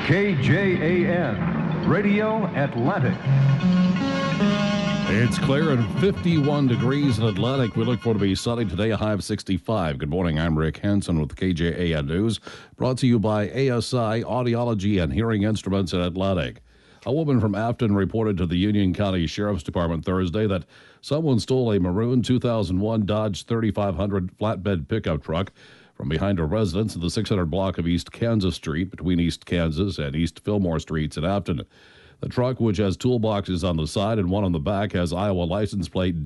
KJAN, Radio Atlantic. It's clear and 51 degrees in Atlantic. We look forward to be sunny today, a high of 65. Good morning, I'm Rick Hansen with KJAN News, brought to you by ASI Audiology and Hearing Instruments in Atlantic. A woman from Afton reported to the Union County Sheriff's Department Thursday that someone stole a maroon 2001 Dodge 3500 flatbed pickup truck from behind a residence in the 600 block of East Kansas Street between East Kansas and East Fillmore Streets in Afton. The truck, which has toolboxes on the side and one on the back, has Iowa license plate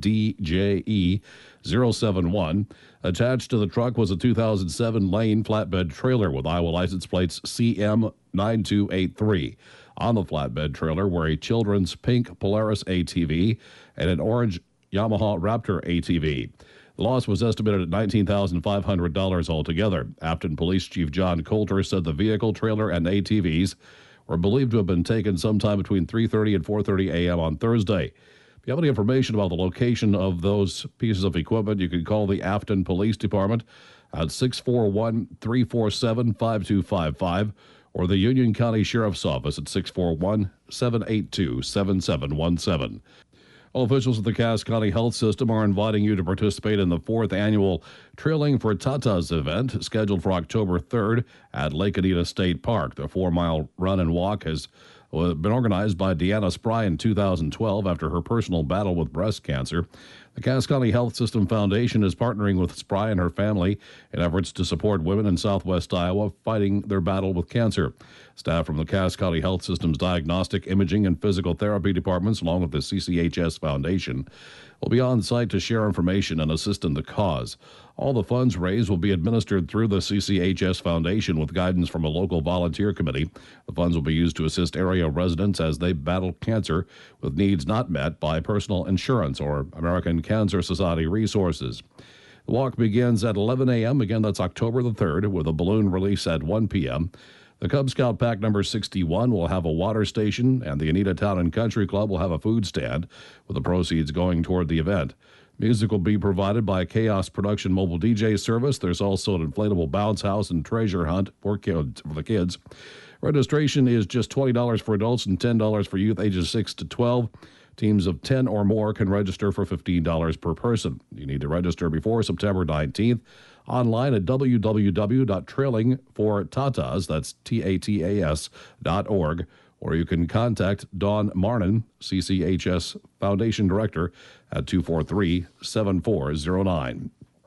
DJE071. Attached to the truck was a 2007 Lane flatbed trailer with Iowa license plates CM9283. On the flatbed trailer were a children's pink Polaris ATV and an orange Yamaha Raptor ATV. The loss was estimated at $19,500 altogether. Afton Police Chief John Coulter said the vehicle, trailer, and ATVs were believed to have been taken sometime between 3:30 and 4:30 a.m. on Thursday. If you have any information about the location of those pieces of equipment, you can call the Afton Police Department at 641-347-5255 or the Union County Sheriff's Office at 641-782-7717. All officials of the Cass County Health System are inviting you to participate in the 4th annual Trilling for Tatas event, scheduled for October 3rd at Lake Anita State Park. The 4-mile run and walk has been organized by Deanna Spry in 2012 after her personal battle with breast cancer. The Cass County Health System Foundation is partnering with Spry and her family in efforts to support women in southwest Iowa fighting their battle with cancer. Staff from the Cass County Health System's Diagnostic, Imaging, and Physical Therapy departments, along with the CCHS Foundation, will be on site to share information and assist in the cause. All the funds raised will be administered through the CCHS Foundation with guidance from a local volunteer committee. The funds will be used to assist area residents as they battle cancer with needs not met by personal insurance or American Cancer Society resources. The walk begins at 11 a.m. Again, that's October the 3rd, with a balloon release at 1 p.m. The Cub Scout Pack number 61 will have a water station, and the Anita Town and Country Club will have a food stand, with the proceeds going toward the event. Music will be provided by Chaos Production Mobile DJ Service. There's also an inflatable bounce house and treasure hunt for the kids. Registration is just $20 for adults and $10 for youth ages 6 to 12. Teams of 10 or more can register for $15 per person. You need to register before September 19th. Online at www.trailingfortatas, that's TATAS.org, or you can contact Dawn Marnin, CCHS Foundation Director, at 243-7409.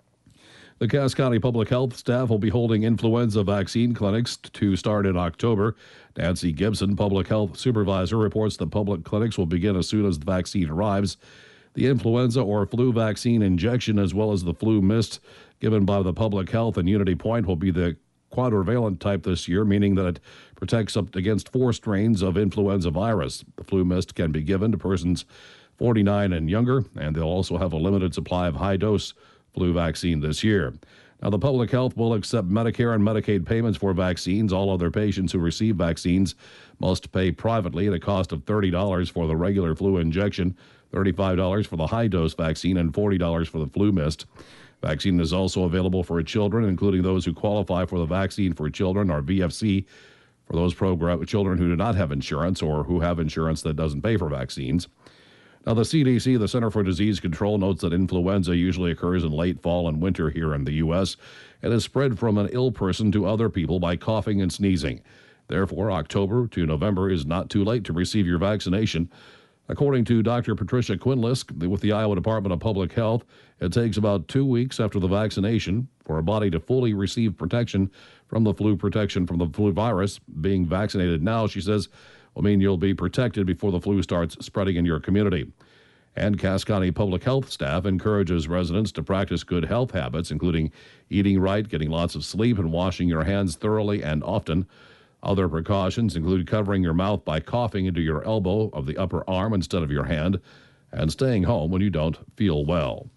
The Cass County Public Health staff will be holding influenza vaccine clinics to start in October. Nancy Gibson, Public Health Supervisor, reports that public clinics will begin as soon as the vaccine arrives. The influenza or flu vaccine injection, as well as the flu mist given by the Public Health and Unity Point, will be the quadrivalent type this year, meaning that it protects up against 4 strains of influenza virus. The flu mist can be given to persons 49 and younger, and they'll also have a limited supply of high-dose flu vaccine this year. Now, the Public Health will accept Medicare and Medicaid payments for vaccines. All other patients who receive vaccines must pay privately at a cost of $30 for the regular flu injection, $35 for the high-dose vaccine, and $40 for the flu mist. Vaccine is also available for children, including those who qualify for the Vaccine for Children, or VFC, for those children who do not have insurance or who have insurance that doesn't pay for vaccines. Now, the CDC, the Center for Disease Control, notes that influenza usually occurs in late fall and winter here in the U.S. and is spread from an ill person to other people by coughing and sneezing. Therefore, October to November is not too late to receive your vaccination. According to Dr. Patricia Quinlisk with the Iowa Department of Public Health, it takes about 2 weeks after the vaccination for a body to fully receive protection from the flu virus. Being vaccinated now, she says, will mean you'll be protected before the flu starts spreading in your community. And Cass County Public Health staff encourages residents to practice good health habits, including eating right, getting lots of sleep, and washing your hands thoroughly and often. Other precautions include covering your mouth by coughing into your elbow of the upper arm instead of your hand, and staying home when you don't feel well.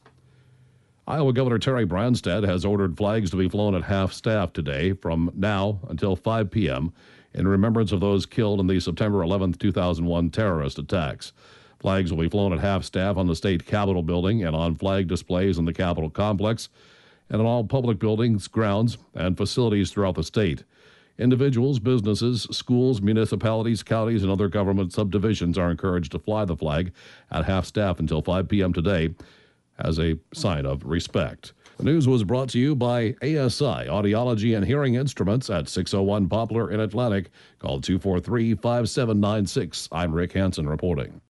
Iowa Governor Terry Branstad has ordered flags to be flown at half-staff today from now until 5 p.m. in remembrance of those killed in the September 11, 2001 terrorist attacks. Flags will be flown at half-staff on the state Capitol building and on flag displays in the Capitol complex and on all public buildings, grounds, and facilities throughout the state. Individuals, businesses, schools, municipalities, counties, and other government subdivisions are encouraged to fly the flag at half-staff until 5 p.m. today as a sign of respect. The news was brought to you by ASI Audiology and Hearing Instruments at 601 Poplar in Atlantic. Call 243-5796. I'm Rick Hansen reporting.